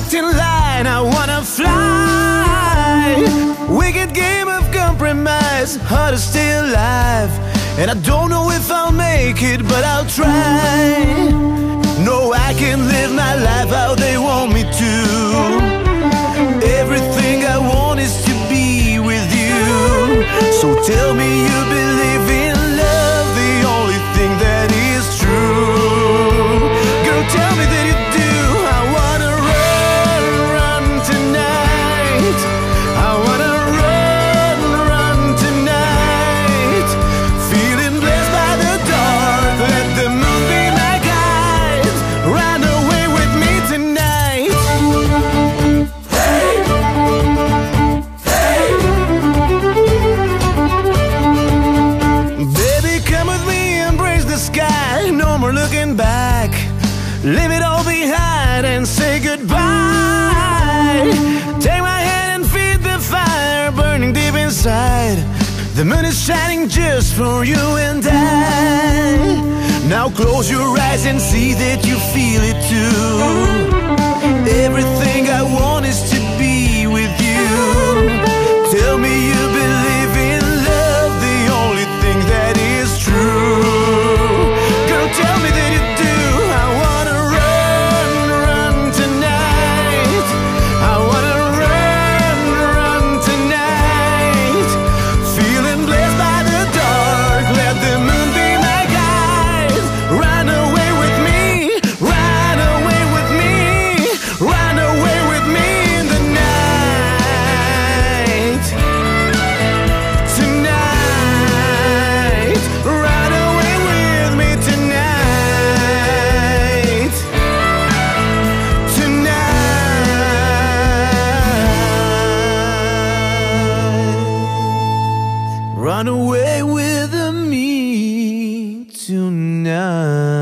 thin line, I wanna fly. Wicked game of compromise, hard to stay alive. And I don't know if I'll make it, but I'll try. No, I can live my life how they want me to. Everything I want is to be with you. So tell me you believe in love, the only thing that is true. Girl, tell me that you do. I wanna run, run tonight. I wanna run, run tonight. Feeling blessed by the dark, let the moon be my guide. Run away with me tonight. Hey, hey. Baby, come with me, embrace the sky. No more looking back. Leave it all behind and say goodbye. Take my hand and feed the fire burning deep inside. The moon is shining just for you and I. Now close your eyes and see that you feel it too. Everything I want is to be with you. Tell me you believe in love, the only thing that is true. Girl, tell me that you do. I wanna run, run tonight. I wanna run, run tonight. Feeling blessed by the dark, let the moon be my guide. Run away with me, run away with me, run away with me in the night. Tonight, run away with me tonight. Tonight, run away with me tonight.